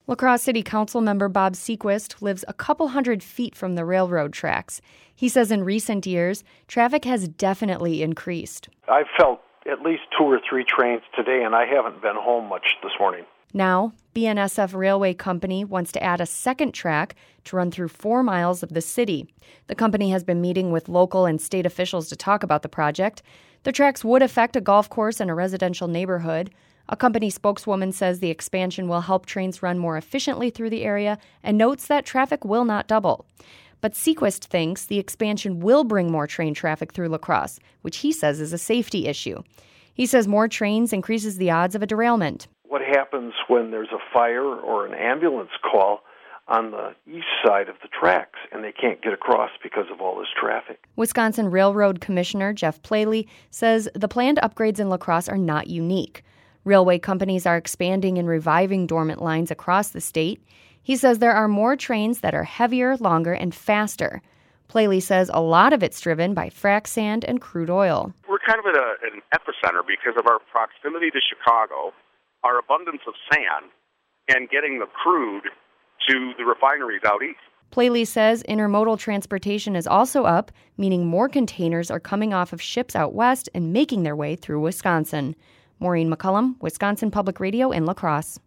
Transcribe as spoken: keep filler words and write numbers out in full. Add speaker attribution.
Speaker 1: La Crosse City Council member Bob Sequist lives a couple hundred feet from the railroad tracks. He says in recent years, traffic has definitely increased.
Speaker 2: I've felt at least two or three trains today, and I haven't been home much this morning.
Speaker 1: Now, B N S F Railway Company wants to add a second track to run through four miles of the city. The company has been meeting with local and state officials to talk about the project. The tracks would affect a golf course and a residential neighborhood. A company spokeswoman says the expansion will help trains run more efficiently through the area and notes that traffic will not double. But Sequist thinks the expansion will bring more train traffic through La Crosse, which he says is a safety issue. He says more trains increases the odds of a derailment.
Speaker 2: What happens when there's a fire or an ambulance call on the east side of the tracks and they can't get across because of all this traffic?
Speaker 1: Wisconsin Railroad Commissioner Jeff Plaley says the planned upgrades in La Crosse are not unique. Railway companies are expanding and reviving dormant lines across the state. He says there are more trains that are heavier, longer, and faster. Plaley says a lot of it's driven by frac sand and crude oil.
Speaker 3: We're kind of at a, an epicenter because of our proximity to Chicago, our abundance of sand, and getting the crude to the refineries out east.
Speaker 1: Plaley says intermodal transportation is also up, meaning more containers are coming off of ships out west and making their way through Wisconsin. Maureen McCullum, Wisconsin Public Radio in La Crosse.